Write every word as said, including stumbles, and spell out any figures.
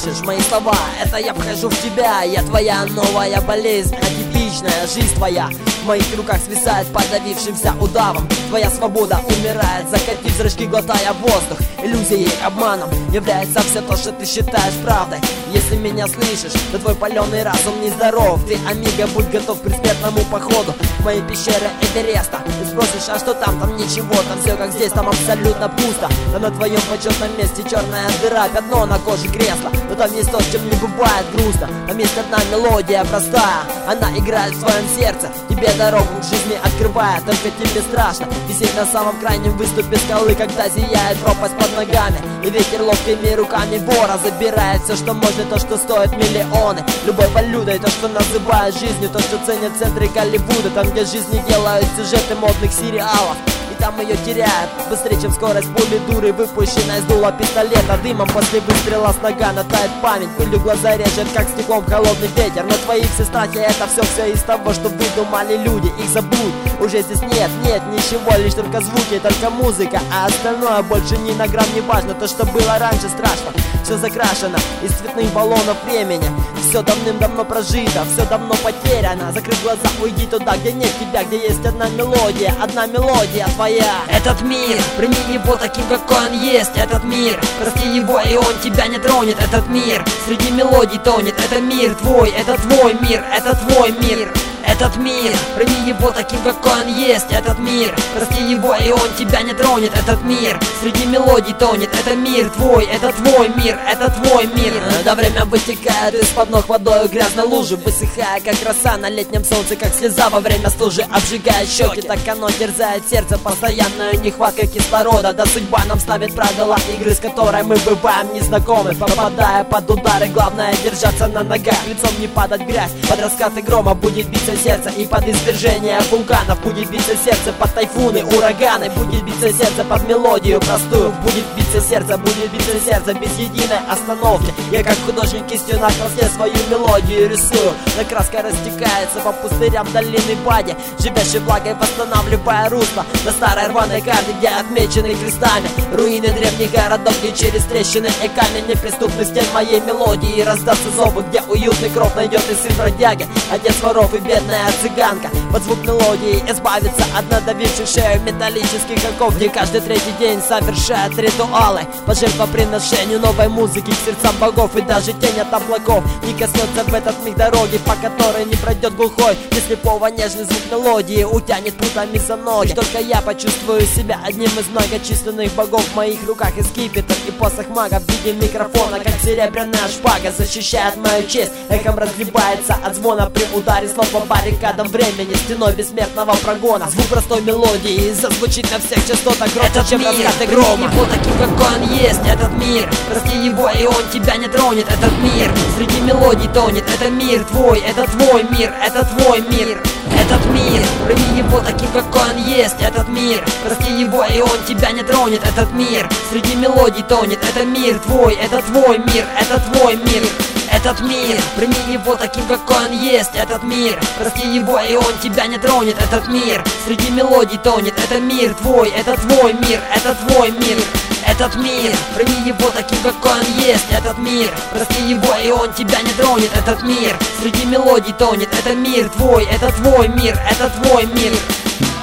слышишь мои слова? Это я вхожу в тебя, я твоя новая болезнь, атипичная жизнь твоя. В моих руках свисает подавившимся удавом. Твоя свобода умирает, закатив зрачки, глотая воздух. Иллюзией, обманом является все то, что ты считаешь правдой. Если меня слышишь, то твой паленый разум нездоров. Ты, амиго, будь готов к предсмертному походу в моей пещере Эвереста. Ты спросишь, а что там? Там ничего, там все как здесь, там абсолютно пусто. Там на твоем почетном месте черная дыра, пятно на коже кресла. Но там есть то, с чем не бывает грустно. Там есть одна мелодия простая, она играет в твоем сердце, тебе дорогу к жизни открывает. Только тебе страшно висеть на самом крайнем выступе скалы, когда зияет пропасть под ногами, и ветер ловкими руками вора забирает все, что может, то, что стоит миллионы. Любой валютой то, что называют жизнью, то, что ценят в центре Голливуда, там, где жизни делают сюжеты модных сериалов. И там ее теряют быстрее, чем скорость пули дуры, выпущенная из дула пистолета. Дымом после выстрела с нагана тает память, пылью глаза режет, как стеклом холодный ветер. Но твои все страхи — это все все из того, что выдумали люди. Их забудь, уже здесь нет, нет ничего, лишь только звуки, только музыка, а остальное больше ни на грамм не важно. То, что было раньше, страшно, все закрашено из цветных баллонов времени. Все давным-давно прожито, все давно потеряно. Закрыв глаза, уйди туда, где нет тебя, где есть одна мелодия, одна мелодия твоя. Этот мир, прими его таким, какой он есть. Этот мир, прости его, и он тебя не тронет. Этот мир среди мелодий тонет. Это мир твой, это твой мир, это твой мир. Этот мир, прими его таким, какой он есть. Этот мир, прости его, и он тебя не тронет. Этот мир среди мелодий тонет. Это мир твой, это твой мир, это твой мир. Да время вытекает из-под ног водой грязной лужи, высыхая, как роса на летнем солнце, как слеза во время стужи, обжигает щеки. Так оно терзает сердце, постоянная нехватка кислорода. Да судьба нам ставит правила игры, с которой мы бываем незнакомы, попадая под удары. Главное держаться на ногах, лицом не падать в грязь. Под раскаты грома будет биться сердце, и под извержение вулканов будет биться сердце, под тайфуны, ураганы будет биться сердце, под мелодию простую будет биться сердце, будет биться сердце без единой остановки. Я как художник кистью на краске свою мелодию рисую, но краска растекается по пустырям долины Бади, живящей влагой восстанавливая русло на старой рваной карте, где отмечены крестами руины древних городов, где через трещины и камень неприступных стен моей мелодии раздастся зовы, где уютный кров найдет и сын бродяги, отец воров и бедная цыганка. Под звук мелодии избавиться от надавивших шею металлических оков, где каждый третий день совершает ритуалы по жертвоприношению новой музыки к сердцам богов. И даже тень от облаков не коснется в этот миг дороги, по которой не пройдет глухой, и слепого нежный звук мелодии утянет путами за ноги. И только я почувствую себя одним из многочисленных богов. В моих руках и скипетр, и посох мага в виде микрофона, как серебряная шпага, защищает мою честь. Эхом разгибается от звона при ударе слов по баррикадам времени, стеной бессмертного прогона. Звук простой мелодии зазвучит на всех частотах громче, этот чем раскаты грома. Его таким, какой он есть. Этот мир, прости его, и он тебя не тронет. Этот мир среди мелодий тонет. Это мир твой, это твой мир, это твой мир. Этот мир, прими его таким, какой он есть. Этот мир, прости его, и он тебя не тронет. Этот мир среди мелодий тонет. Это мир твой, это твой мир, это твой мир. Этот мир, прими его таким, какой он есть. Этот мир, прости его, и он тебя не тронет. Этот мир среди мелодий тонет. Это мир твой, это твой мир, это твой мир. Этот мир, прими его таким, какой он есть. Этот мир, прости его, и он тебя не тронет. Этот мир среди мелодий тонет. Это мир твой, это твой мир, это твой мир.